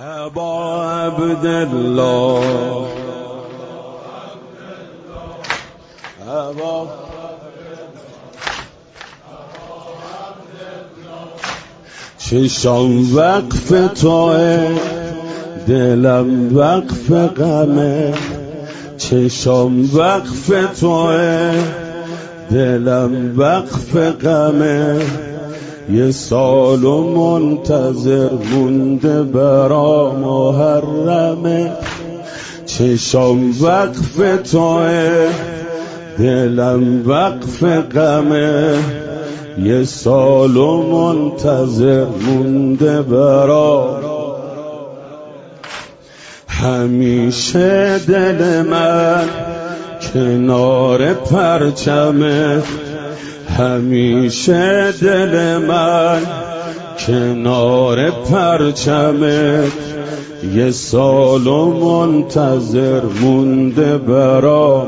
ابا عبدالله ابا چشام وقف توه، دلم وقف غمه. چشام وقف توه، دلم وقف غمه. یه سال منتظر مونده برا محرمه. چشام وقف توه، دلم وقف غمه. یه سال منتظر مونده برا. همیشه دل من کنار پرچمه. همیشه دل من کنار پرچمه. یه سال منتظر مونده برا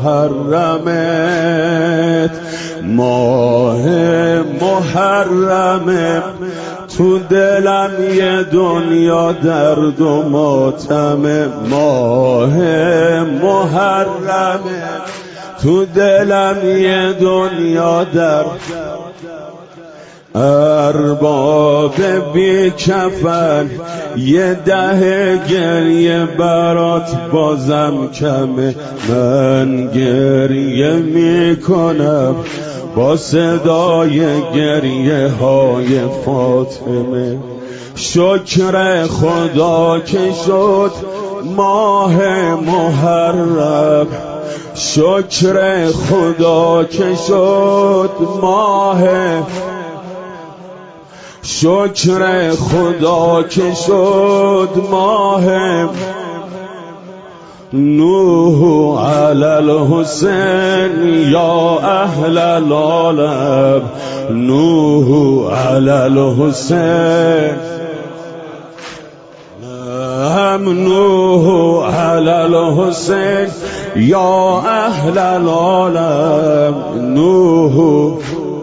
محرمت. ماه محرمه، تو دلم یه دنیا درد و ماتمه. ماه محرمه، تو دلم یه دنیا درد. ارباب بی کفن، یه ده گریه برات بازم کمه. من گریه میکنم با صدای گریه های فاطمه. شکر خدا که شد ماه محرم. شکر خدا که شد ماه. شکر خدا که شد ماه. نوح علی الحسین یا اهل العالم. نوح علی الحسین، نوح علی الحسین یا اهل العالم. نوح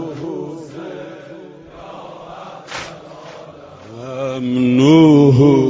نوح.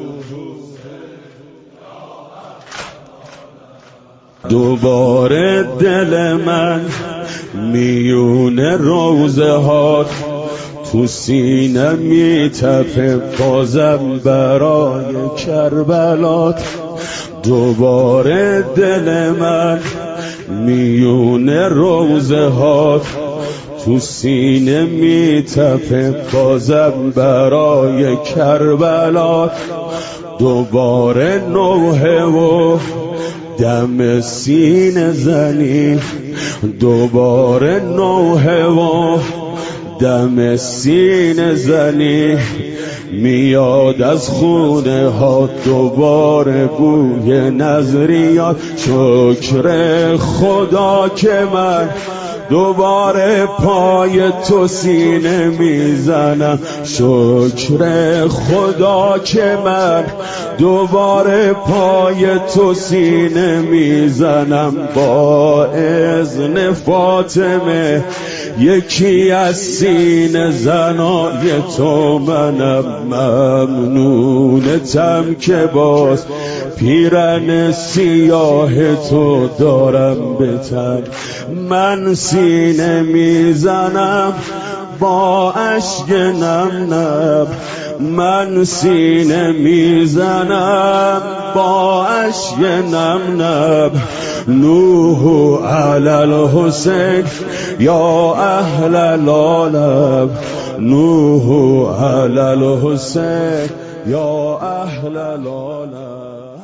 دوباره دل من میون روزه ها تو سینه میتپه بازم برای کربلات. دوباره دل من میون روزه ها تو سینه میتپه بازم برای کربلات. دوباره نوحه و دم سینه زنی. دوباره نوحه و دم سینه زنی. میاد از خونه ها دوباره بوی نظریات. شکر خدا که من دوباره پای تو سینه میزنم. شکر خدا که من دوباره پای تو سینه میزنم. با اذن فاطمه یکی از سینه زنای تو منم. ممنونتم که باز پیرن سیاه تو دارم به تن. من سینه میزنم با اشک نم نم. من سینه میزنم با اشک نم نم. نوح علی الحسین یا اهل العالم. نوح علی الحسین یا اهل العالم.